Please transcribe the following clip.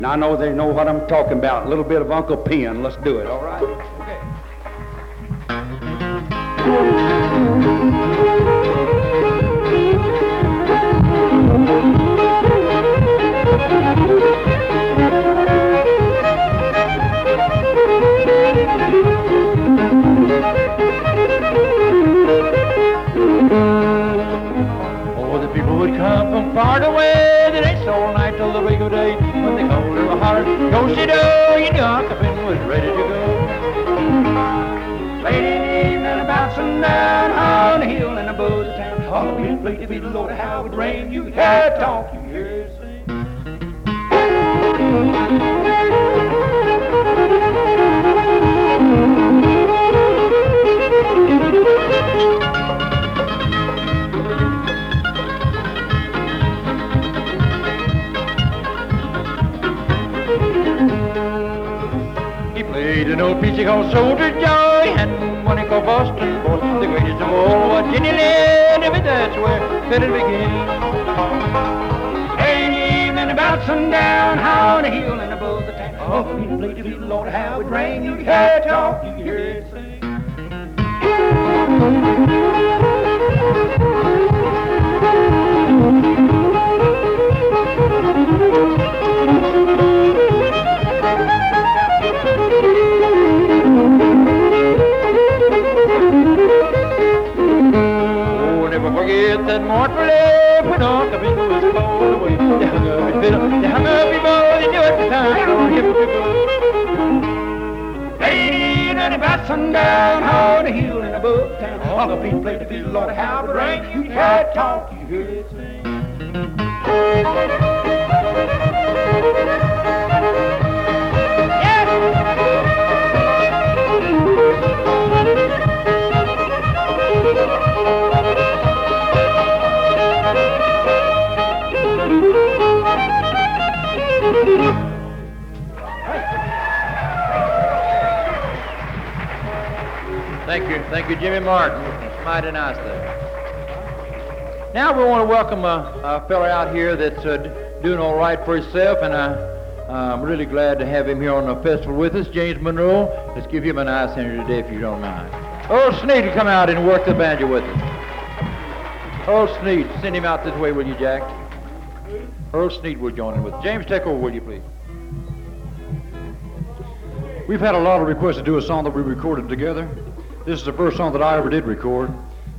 And I know they know what I'm talking about. A little bit of Uncle Pen. Let's do it, all right? Okay. Oh, the people would come from far away. They danced all night till the break of day. When they called her a holler, go see do, you knew Uncle Ben was ready to go. Late in the evening, about sundown, on the hill and above the town, all the wind played the beat, Lord, how it would rain. You hear it talk, you hear it sing. He played an old piece called Soldier Joy, and one he called Boston Boy, the greatest of all what Jenny led. If that's where it'll begin. Late evening about sundown, high on the hill and above the town, oh, he played the beat, Lord, how it rang. You hear it talk, you hear it sing. Oh, never forget that mournful day when Uncle Ben was called away. They hung up his fiddle, they hung up his bow, they knew at the time for him to go. Late and about sundown, on the hill and above town, Uncle Ben played the fiddle, Lord, how it rang. You hear it talk, you hear it sing. Thank you, Jimmy Martin. That's mighty nice there. Now we want to welcome a fella out here that's doing all right for himself, and I'm really glad to have him here on the festival with us, James Monroe. Let's give him a nice hand today, if you don't mind. Old Sneed will come out and work the banjo with us. Old Sneed, send him out this way, will you, Jack? Earl Sneed will join in with us. James, take over, will you, please? We've had a lot of requests to do a song that we recorded together. This is the first song that I ever did record.